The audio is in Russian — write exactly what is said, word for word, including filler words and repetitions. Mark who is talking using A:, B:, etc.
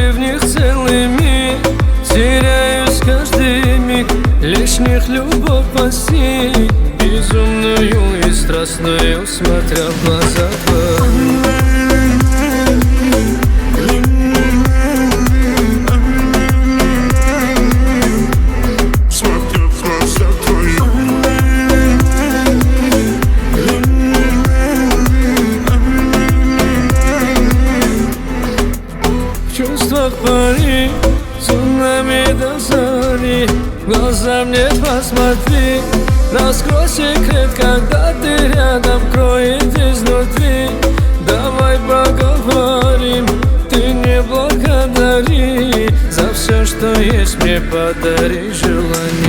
A: Ты в них целый мир, теряюсь каждый миг. Лишних любовь постиг, безумную и страстную, смотря в глаза твои. В чувствах пари, цунами до зари. В глаза мне посмотри, раскрой секрет, когда ты рядом, кроет изнутри. Давай поговорим, ты не благодари за все, что есть, мне подари желание.